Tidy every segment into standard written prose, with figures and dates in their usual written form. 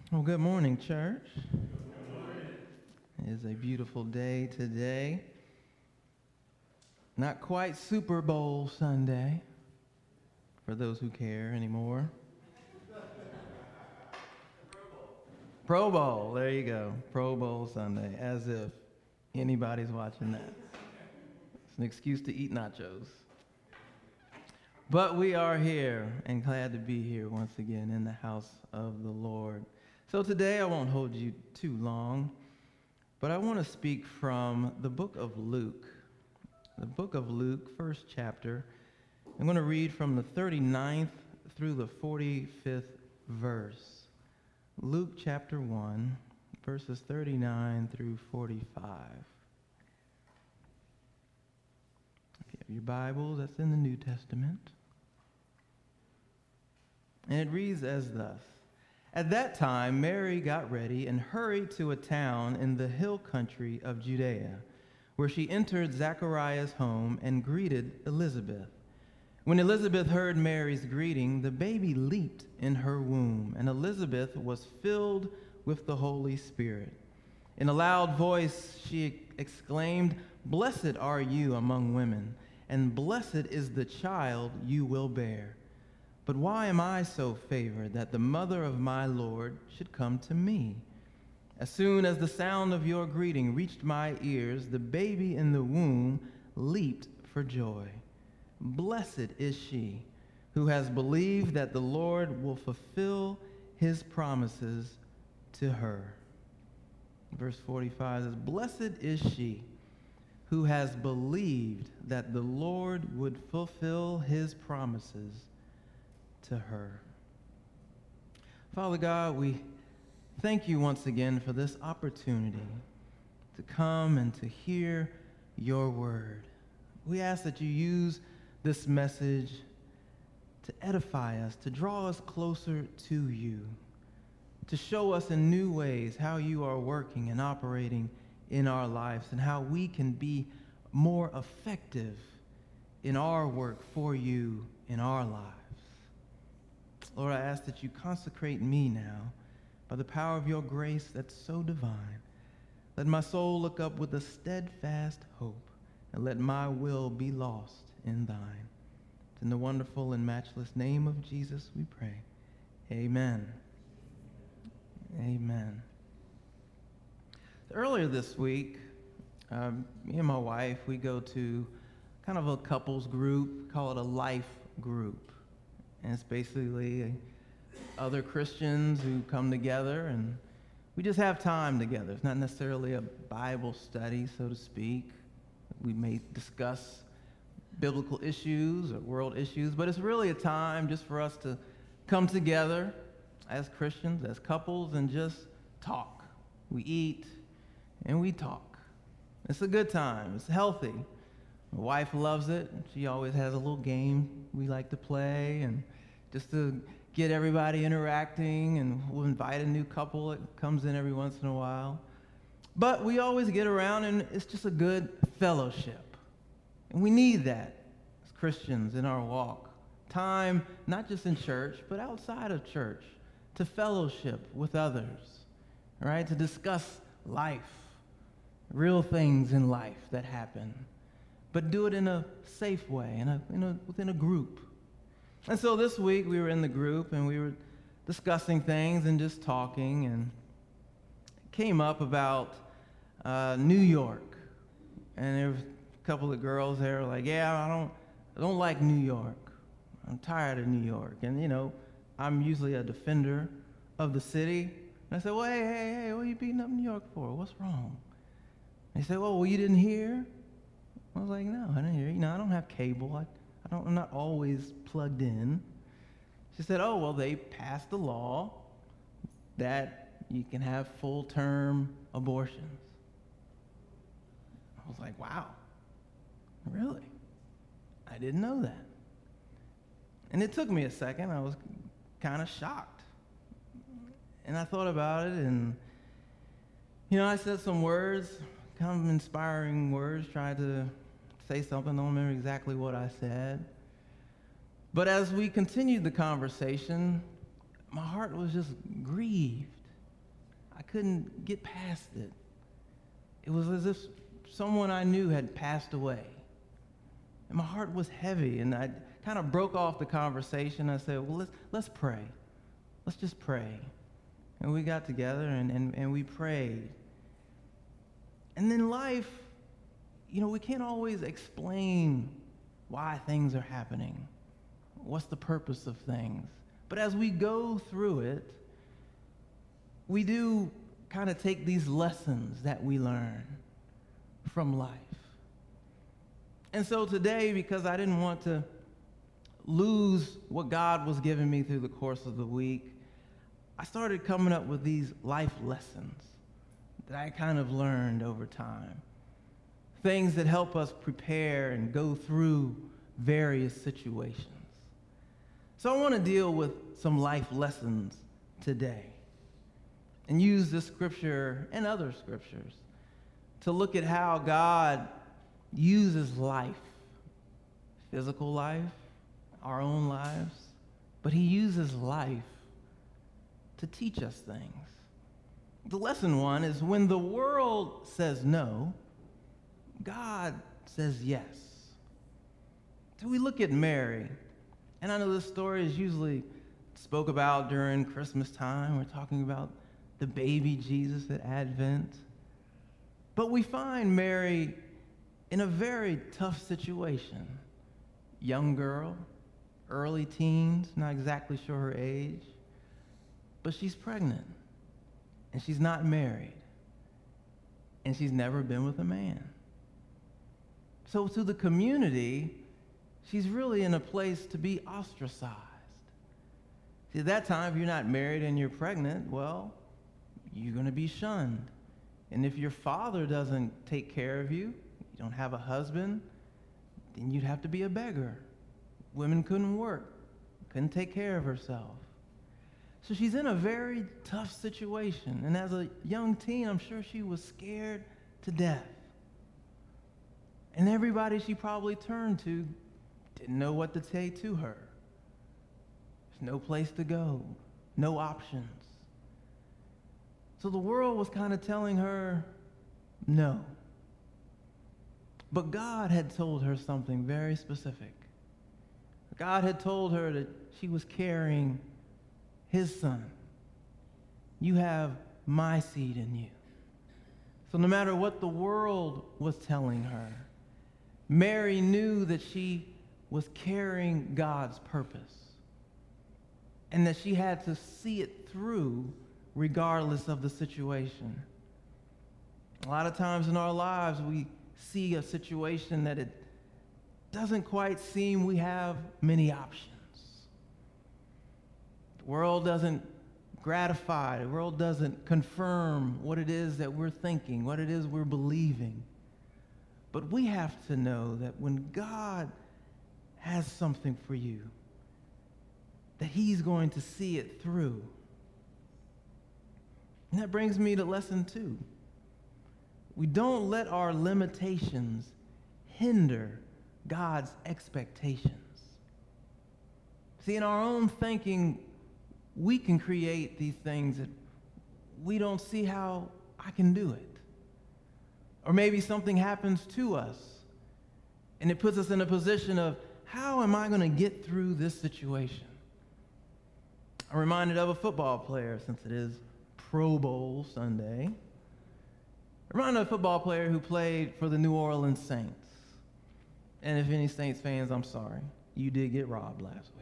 Well, good morning, church. It is a beautiful day today. Not quite Super Bowl Sunday, for those who care anymore. Pro Bowl, there you go. Pro Bowl Sunday, as if anybody's watching that. It's an excuse to eat nachos. But we are here and glad to be here once again in the house of the Lord. So today I won't hold you too long, but I want to speak from the book of Luke. The book of Luke, first chapter. I'm going to read from the 39th through the 45th verse. Luke chapter 1, verses 39 through 45. If you have your Bibles, that's in the New Testament. And it reads as thus. At that time, Mary got ready and hurried to a town in the hill country of Judea, where she entered Zachariah's home and greeted Elizabeth. When Elizabeth heard Mary's greeting, the baby leaped in her womb, and Elizabeth was filled with the Holy Spirit. In a loud voice, she exclaimed, "Blessed are you among women, and blessed is the child you will bear. But why am I so favored that the mother of my Lord should come to me? As soon as the sound of your greeting reached my ears, the baby in the womb leaped for joy. Blessed is she who has believed that the Lord will fulfill his promises to her." Verse 45 says, "Blessed is she who has believed that the Lord would fulfill his promises to her." Father God, we thank you once again for this opportunity to come and to hear your word. We ask that you use this message to edify us, to draw us closer to you, to show us in new ways how you are working and operating in our lives and how we can be more effective in our work for you in our lives. Lord, I ask that you consecrate me now by the power of your grace that's so divine. Let my soul look up with a steadfast hope, and let my will be lost in thine. It's in the wonderful and matchless name of Jesus we pray. Amen. Amen. Earlier this week, me and my wife, we go to kind of a couples group, call it a life group. And it's basically other Christians who come together and we just have time together. It's not necessarily a Bible study, so to speak. We may discuss biblical issues or world issues, but it's really a time just for us to come together as Christians, as couples, and just talk. We eat and we talk. It's a good time. It's healthy. My wife loves it. She always has a little game we like to play, and just to get everybody interacting, and we'll invite a new couple that comes in every once in a while. But we always get around, and it's just a good fellowship. And we need that as Christians in our walk. Time, not just in church, but outside of church, to fellowship with others, right? To discuss life, real things in life that happen. But do it in a safe way, within a group. And so this week we were in the group and we were discussing things and just talking, and it came up about New York. And there was a couple of girls there like, "Yeah, I don't like New York. I'm tired of New York." And I'm usually a defender of the city. And I said, "Well, hey, what are you beating up New York for? What's wrong?" And they said, "Well, you didn't hear?" I was like, "No, I didn't hear. I don't have cable. I'm not always plugged in." She said, "Oh, well, they passed a law that you can have full-term abortions." I was like, "Wow, really? I didn't know that." And it took me a second. I was kind of shocked. And I thought about it, and, I said some words, kind of inspiring words, tried to say something. I don't remember exactly what I said. But as we continued the conversation, my heart was just grieved I couldn't get past it. It was as if someone I knew had passed away. And my heart was heavy, and I kind of broke off the conversation. I said, well, let's pray. Let's just pray. And we got together and we prayed. And then life, we can't always explain why things are happening. What's the purpose of things? But as we go through it, we do kind of take these lessons that we learn from life. And so today, because I didn't want to lose what God was giving me through the course of the week, I started coming up with these life lessons that I kind of learned over time. Things that help us prepare and go through various situations. So I want to deal with some life lessons today and use this scripture and other scriptures to look at how God uses life, physical life, our own lives, but he uses life to teach us things. The lesson one is when the world says no, God says yes. So we look at Mary, and I know this story is usually spoke about during Christmas time. We're talking about the baby Jesus at Advent. But we find Mary in a very tough situation. Young girl, early teens, not exactly sure her age, but she's pregnant, and she's not married, and she's never been with a man. So to the community, she's really in a place to be ostracized. See, at that time, if you're not married and you're pregnant, well, you're going to be shunned. And if your father doesn't take care of you, you don't have a husband, then you'd have to be a beggar. Women couldn't work, couldn't take care of herself. So she's in a very tough situation. And as a young teen, I'm sure she was scared to death. And everybody she probably turned to didn't know what to say to her. There's no place to go, no options. So the world was kind of telling her no. But God had told her something very specific. God had told her that she was carrying his son. You have my seed in you. So no matter what the world was telling her, Mary knew that she was carrying God's purpose and that she had to see it through regardless of the situation. A lot of times in our lives, we see a situation that it doesn't quite seem we have many options. The world doesn't gratify, the world doesn't confirm what it is that we're thinking, what it is we're believing. But we have to know that when God has something for you, that he's going to see it through. And that brings me to lesson 2. We don't let our limitations hinder God's expectations. See, in our own thinking, we can create these things that we don't see how I can do it. Or maybe something happens to us, and it puts us in a position of, how am I going to get through this situation? I'm reminded of a football player, since it is Pro Bowl Sunday. I'm reminded of a football player who played for the New Orleans Saints. And if any Saints fans, I'm sorry. You did get robbed last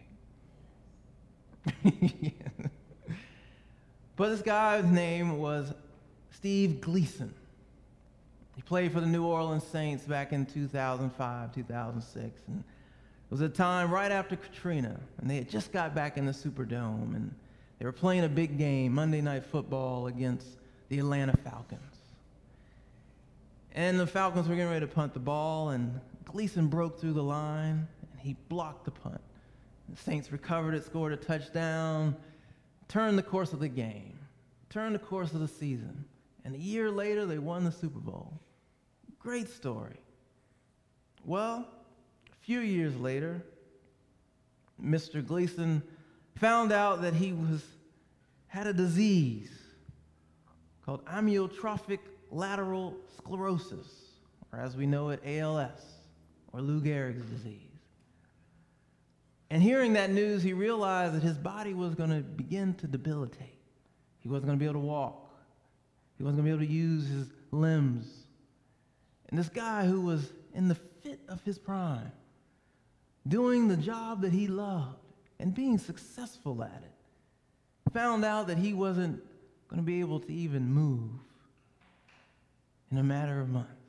week. But this guy's name was Steve Gleason. He played for the New Orleans Saints back in 2005, 2006. And it was a time right after Katrina, and they had just got back in the Superdome, and they were playing a big game, Monday Night Football, against the Atlanta Falcons. And the Falcons were getting ready to punt the ball, and Gleason broke through the line, and he blocked the punt. The Saints recovered it, scored a touchdown, turned the course of the game, turned the course of the season. And a year later, they won the Super Bowl. Great story. Well, a few years later, Mr. Gleason found out that he had a disease, called amyotrophic lateral sclerosis, or as we know it, ALS, or Lou Gehrig's disease. And hearing that news, he realized that his body was going to begin to debilitate. He wasn't going to be able to walk. He wasn't going to be able to use his limbs. And this guy who was in the fit of his prime, doing the job that he loved and being successful at it, found out that he wasn't going to be able to even move in a matter of months.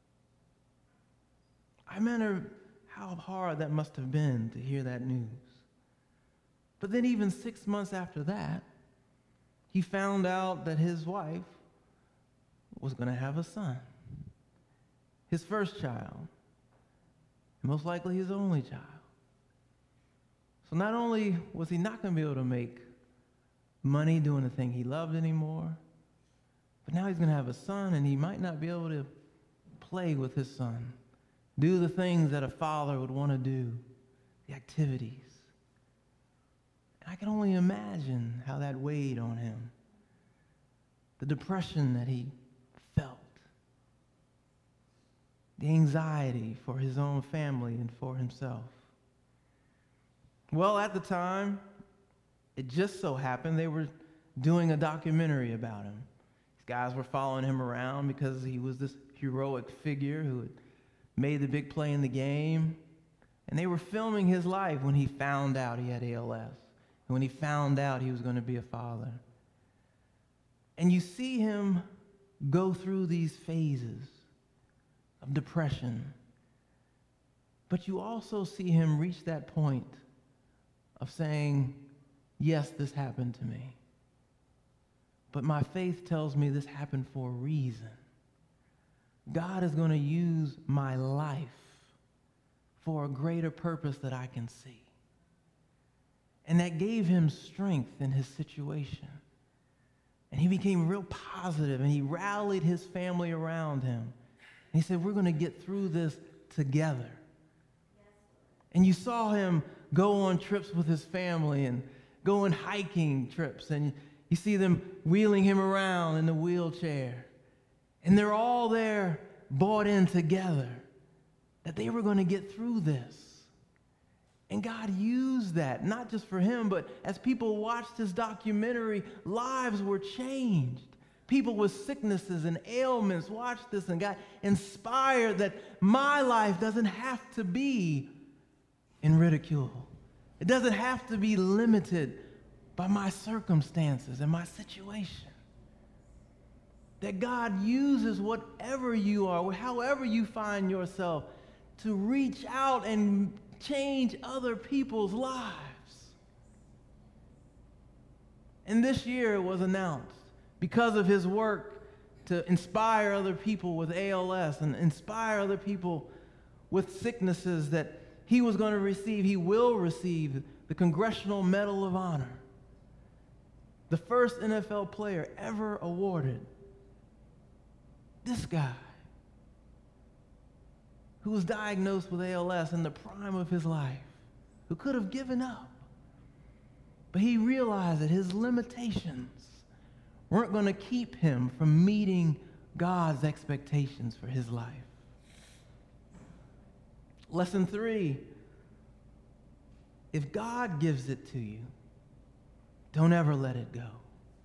I remember how hard that must have been to hear that news. But then even 6 months after that, he found out that his wife was going to have a son, his first child, and most likely his only child. So not only was he not going to be able to make money doing the thing he loved anymore, but now he's going to have a son, and he might not be able to play with his son, do the things that a father would want to do, the activities. And I can only imagine how that weighed on him, the depression that he felt, the anxiety for his own family and for himself. Well, at the time, it just so happened they were doing a documentary about him. These guys were following him around because he was this heroic figure who had made the big play in the game. And they were filming his life when he found out he had ALS, and when he found out he was going to be a father. And you see him go through these phases of depression, but you also see him reach that point of saying, yes, this happened to me, but my faith tells me this happened for a reason. God is going to use my life for a greater purpose that I can see. And that gave him strength in his situation. And he became real positive, and he rallied his family around him. And he said, we're going to get through this together. And you saw him go on trips with his family and go on hiking trips, and you see them wheeling him around in the wheelchair. And they're all there bought in together that they were going to get through this. And God used that, not just for him, but as people watched his documentary, lives were changed. People with sicknesses and ailments watched this and got inspired that my life doesn't have to be in ridicule. It doesn't have to be limited by my circumstances and my situation. That God uses whatever you are, however you find yourself, to reach out and change other people's lives. And this year it was announced, because of his work to inspire other people with ALS and inspire other people with sicknesses, that he will receive the Congressional Medal of Honor, the first NFL player ever awarded. This guy, who was diagnosed with ALS in the prime of his life, who could have given up, but he realized that his limitations weren't going to keep him from meeting God's expectations for his life. Lesson 3, if God gives it to you, don't ever let it go.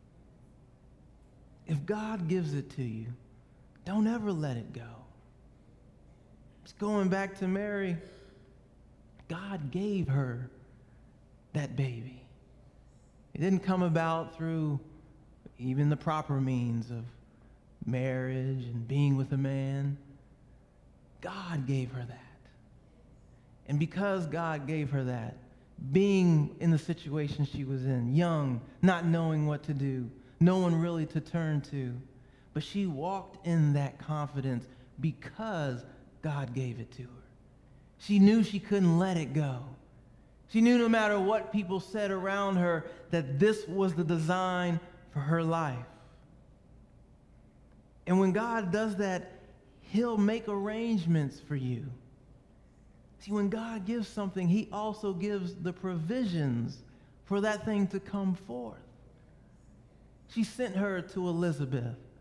If God gives it to you, don't ever let it go. Just going back to Mary, God gave her that baby. It didn't come about through even the proper means of marriage and being with a man. God gave her that. And because God gave her that, being in the situation she was in, young, not knowing what to do, no one really to turn to, but she walked in that confidence because God gave it to her. She knew she couldn't let it go. She knew no matter what people said around her, that this was the design for her life. And when God does that, he'll make arrangements for you. See, when God gives something, he also gives the provisions for that thing to come forth. She sent her to Elizabeth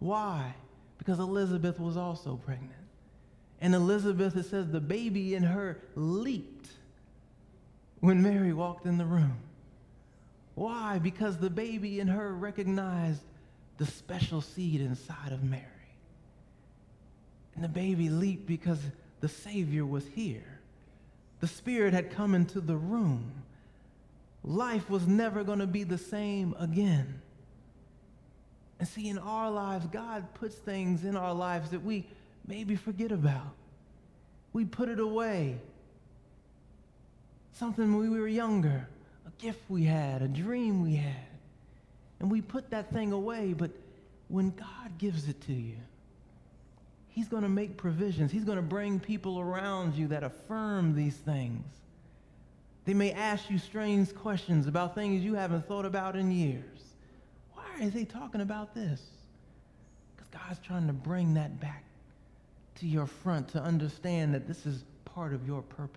Why? Because Elizabeth was also pregnant. And Elizabeth, it says the baby in her leaped when Mary walked in the room. Why? Because the baby in her recognized the special seed inside of Mary. And the baby leaped because the Savior was here. The Spirit had come into the room. Life was never going to be the same again. And see, in our lives, God puts things in our lives that we maybe forget about. We put it away. Something when we were younger, a gift we had, a dream we had. And we put that thing away, but when God gives it to you, He's going to make provisions. He's going to bring people around you that affirm these things. They may ask you strange questions about things you haven't thought about in years. Why are they talking about this? Because God's trying to bring that back to your front to understand that this is part of your purpose.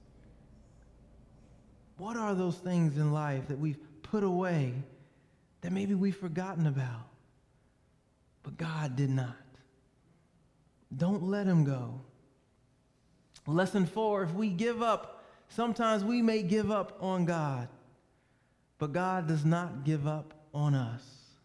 What are those things in life that we've put away that maybe we've forgotten about? But God did not. Don't let them go. Lesson 4, if we give up, sometimes we may give up on God, but God does not give up on us.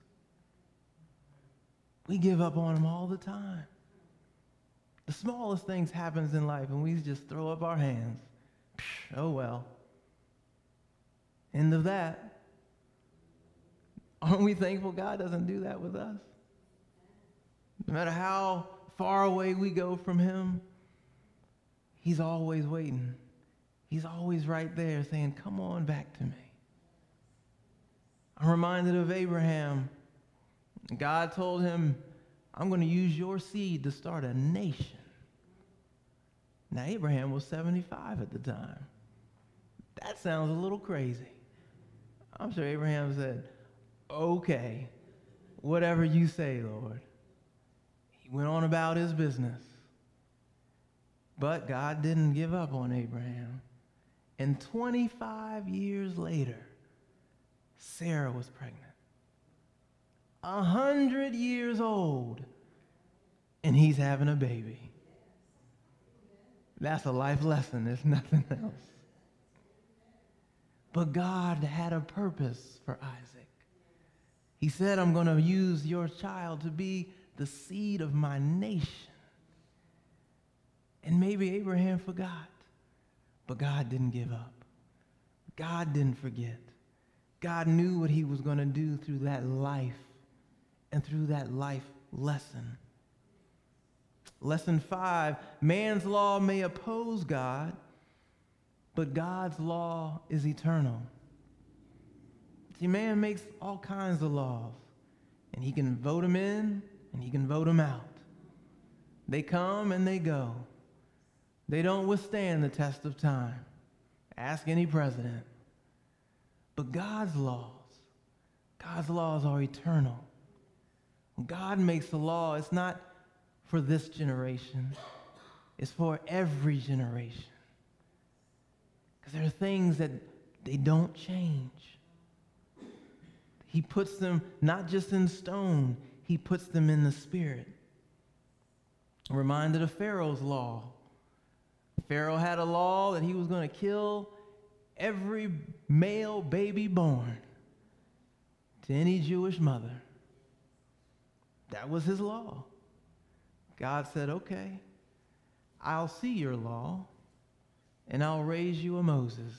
We give up on Him all the time. The smallest things happens in life and we just throw up our hands. Oh well. End of that. Aren't we thankful God doesn't do that with us? No matter how far away we go from Him, He's always waiting. He's always right there saying, come on back to me. I'm reminded of Abraham. God told him, I'm going to use your seed to start a nation. Now, Abraham was 75 at the time. That sounds a little crazy. I'm sure Abraham said, okay, whatever you say, Lord. He went on about his business. But God didn't give up on Abraham. And 25 years later, Sarah was pregnant. 100 years old, and he's having a baby. That's a life lesson. There's nothing else. But God had a purpose for Isaac. He said, I'm going to use your child to be the seed of my nation. And maybe Abraham forgot, but God didn't give up. God didn't forget. God knew what He was going to do through that life and through that life lesson. Lesson 5, man's law may oppose God, but God's law is eternal. See, man makes all kinds of laws, and he can vote them in, and he can vote them out. They come and they go. They don't withstand the test of time. Ask any president. But God's laws are eternal. When God makes a law, it's not for this generation. It's for every generation. Because there are things that they don't change. He puts them not just in stone, He puts them in the Spirit. I'm reminded of Pharaoh's law. Pharaoh had a law that he was going to kill every male baby born to any Jewish mother. That was his law. God said, okay, I'll see your law, and I'll raise you a Moses.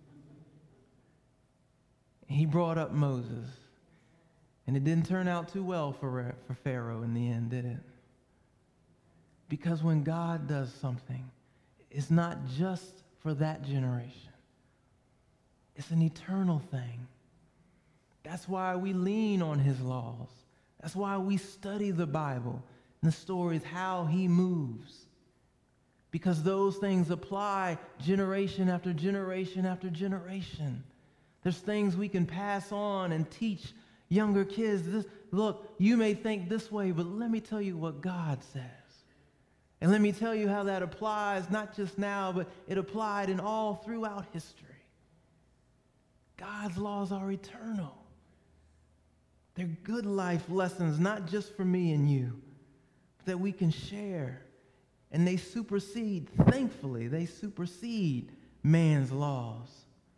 He brought up Moses, and it didn't turn out too well for Pharaoh in the end, did it? Because when God does something, it's not just for that generation. It's an eternal thing. That's why we lean on His laws. That's why we study the Bible and the stories, how He moves. Because those things apply generation after generation after generation. There's things we can pass on and teach younger kids. Look, you may think this way, but let me tell you what God says. And let me tell you how that applies, not just now, but it applied in all throughout history. God's laws are eternal. They're good life lessons, not just for me and you, but that we can share. And they supersede, thankfully, they supersede man's laws.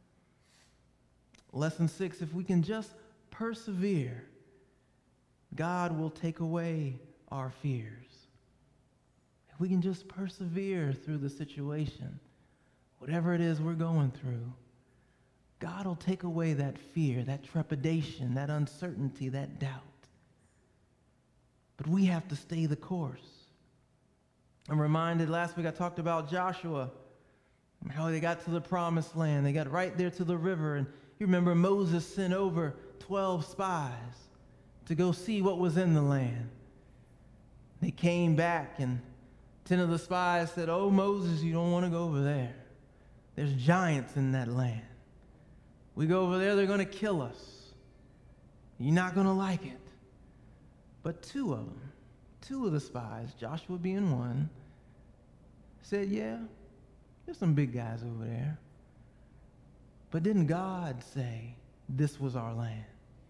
Lesson 6, if we can just persevere, God will take away our fears. If we can just persevere through the situation, whatever it is we're going through, God will take away that fear, that trepidation, that uncertainty, that doubt. But we have to stay the course. I'm reminded last week I talked about Joshua, how they got to the promised land. They got right there to the river. And you remember Moses sent over 12 spies to go see what was in the land. They came back and 10 of the spies said, "Oh, Moses, you don't want to go over there. There's giants in that land. We go over there, they're going to kill us. You're not going to like it." But two of the spies, Joshua being one, said, "Yeah, there's some big guys over there. But didn't God say this was our land?"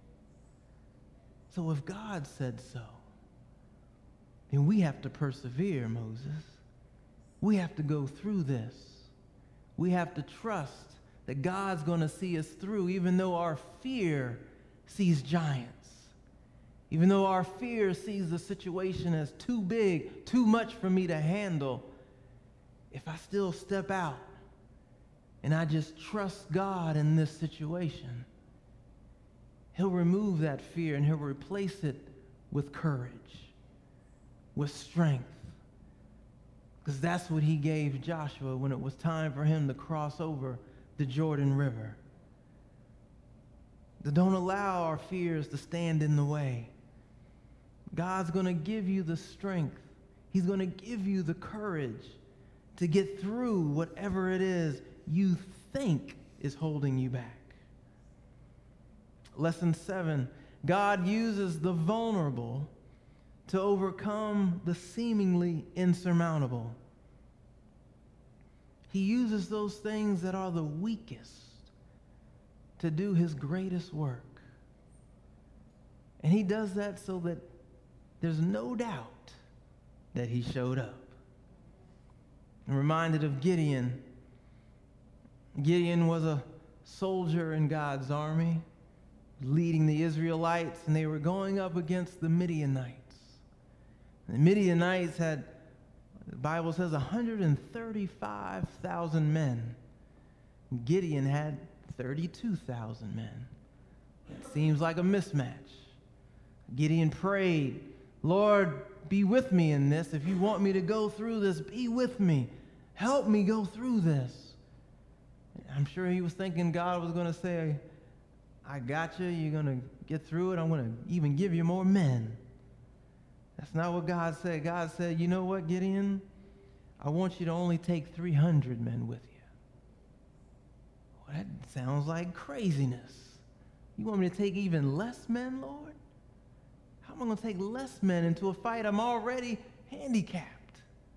So if God said so, then we have to persevere, Moses. We have to go through this. We have to trust that God's going to see us through, even though our fear sees giants. Even though our fear sees the situation as too big, too much for me to handle, if I still step out and I just trust God in this situation, He'll remove that fear and He'll replace it with courage, with strength. Because that's what He gave Joshua when it was time for him to cross over the Jordan River. Don't allow our fears to stand in the way. God's going to give you the strength. He's going to give you the courage to get through whatever it is you think is holding you back. Lesson 7, God uses the vulnerable to overcome the seemingly insurmountable. He uses those things that are the weakest to do His greatest work. And He does that so that there's no doubt that He showed up. I'm reminded of Gideon. Gideon was a soldier in God's army, leading the Israelites, and they were going up against the Midianites. The Midianites had, the Bible says, 135,000 men. Gideon had 32,000 men. It seems like a mismatch. Gideon prayed, "Lord, be with me in this. If you want me to go through this, be with me. Help me go through this." I'm sure he was thinking God was going to say, "I got you. You're going to get through it. I'm going to even give you more men." That's not what God said. God said, "You know what, Gideon? I want you to only take 300 men with you." Well, that sounds like craziness. You want me to take even less men, Lord? How am I going to take less men into a fight? I'm already handicapped.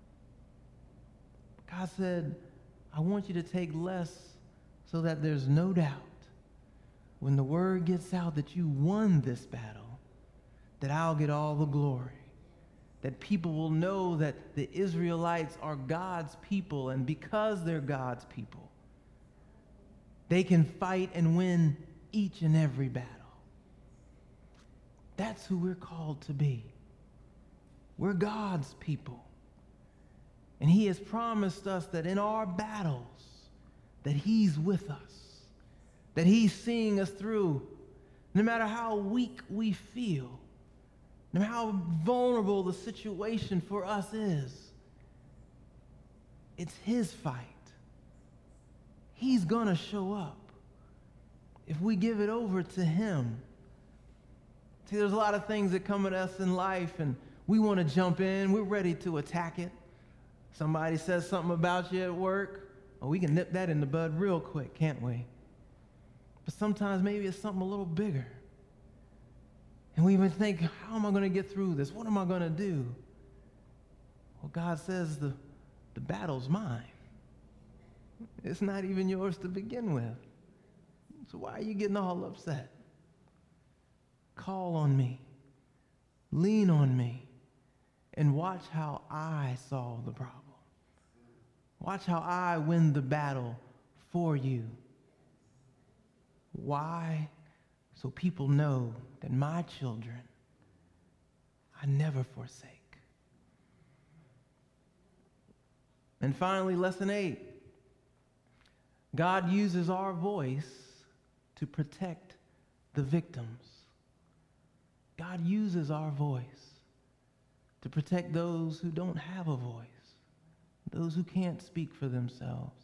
God said, "I want you to take less so that there's no doubt when the word gets out that you won this battle, that I'll get all the glory. That people will know that the Israelites are God's people, and because they're God's people, they can fight and win each and every battle." That's who we're called to be. We're God's people. And He has promised us that in our battles, that He's with us, that He's seeing us through, no matter how weak we feel, no matter how vulnerable the situation for us is. It's His fight. He's going to show up if we give it over to Him. See, there's a lot of things that come at us in life, and we want to jump in. We're ready to attack it. Somebody says something about you at work, oh, we can nip that in the bud real quick, can't we? But sometimes maybe it's something a little bigger. And we even think, how am I going to get through this? What am I going to do? Well, God says the battle's mine. It's not even yours to begin with. So why are you getting all upset? Call on me. Lean on me. And watch how I solve the problem. Watch how I win the battle for you. Why? So people know that my children I never forsake. And finally, lesson 8. God uses our voice to protect the victims. God uses our voice to protect those who don't have a voice, those who can't speak for themselves.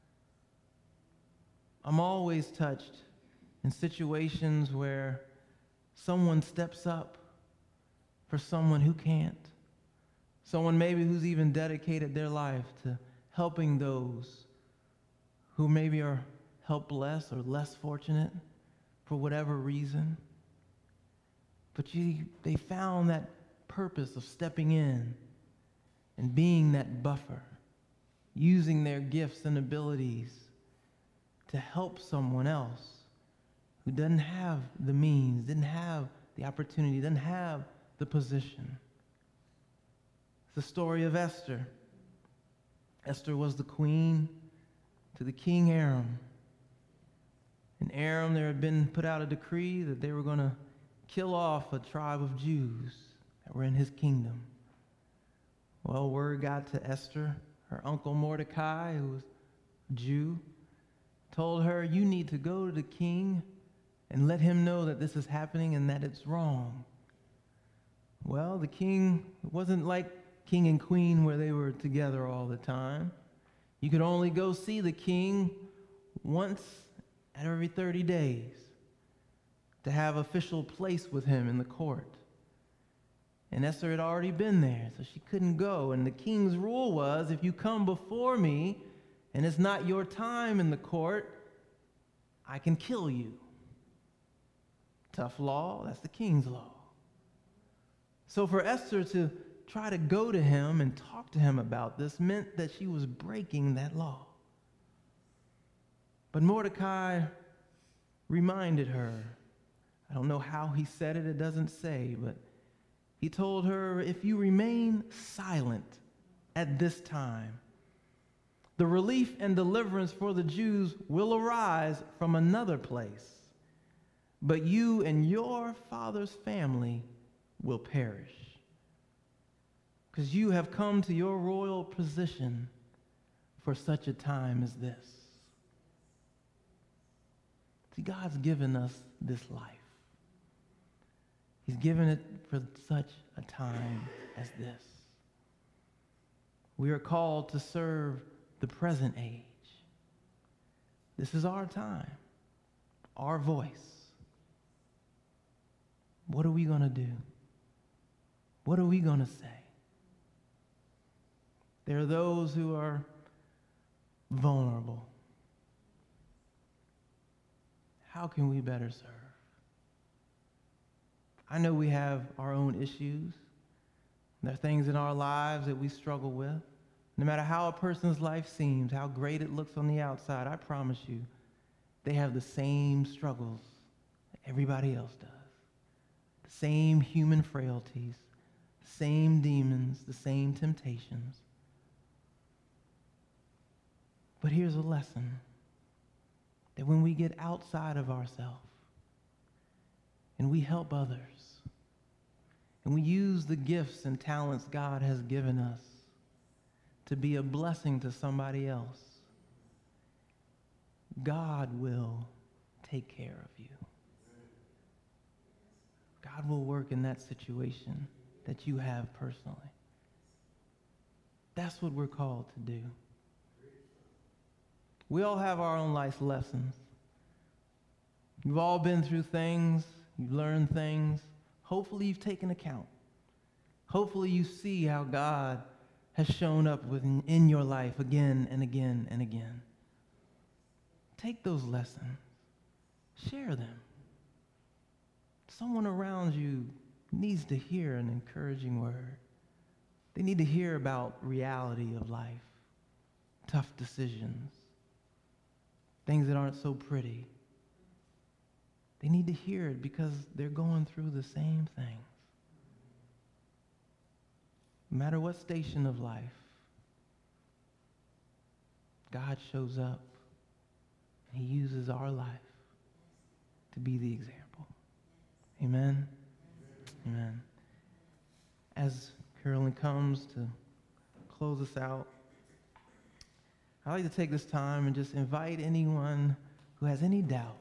I'm always touched in situations where someone steps up for someone who can't, someone maybe who's even dedicated their life to helping those who maybe are helpless or less fortunate for whatever reason. But they found that purpose of stepping in and being that buffer, using their gifts and abilities to help someone else who doesn't have the means, didn't have the opportunity, didn't have the position. It's the story of Esther. Esther was the queen to the king Aram. In Aram, there had been put out a decree that they were going to kill off a tribe of Jews that were in his kingdom. Well, word got to Esther. Her uncle Mordecai, who was a Jew, told her, you need to go to the king and let him know that this is happening and that it's wrong. Well, the king, it wasn't like king and queen where they were together all the time. You could only go see the king once at every 30 days to have official place with him in the court. And Esther had already been there, so she couldn't go. And the king's rule was, if you come before me and it's not your time in the court, I can kill you. Tough law, that's the king's law. So for Esther to try to go to him and talk to him about this meant that she was breaking that law. But Mordecai reminded her. I don't know how he said it, it doesn't say, but he told her, if you remain silent at this time, the relief and deliverance for the Jews will arise from another place, but you and your father's family will perish, because you have come to your royal position for such a time as this. See, God's given us this life. He's given it for such a time as this. We are called to serve the present age. This is our time, our voice. What are we going to do? What are we going to say? There are those who are vulnerable. How can we better serve? I know we have our own issues. There are things in our lives that we struggle with. No matter how a person's life seems, how great it looks on the outside, I promise you, they have the same struggles that everybody else does. The same human frailties, the same demons, the same temptations. But here's a lesson, that when we get outside of ourselves and we help others, and we use the gifts and talents God has given us to be a blessing to somebody else, God will take care of you. God will work in that situation that you have personally. That's what we're called to do. We all have our own life lessons. You've all been through things. You've learned things. Hopefully you've taken account. Hopefully you see how God has shown up in your life again and again and again. Take those lessons. Share them. Someone around you needs to hear an encouraging word. They need to hear about reality of life, tough decisions, things that aren't so pretty. They need to hear it because they're going through the same things. No matter what station of life, God shows up and he uses our life to be the example. Amen? Amen. As Carolyn comes to close us out, I'd like to take this time and just invite anyone who has any doubt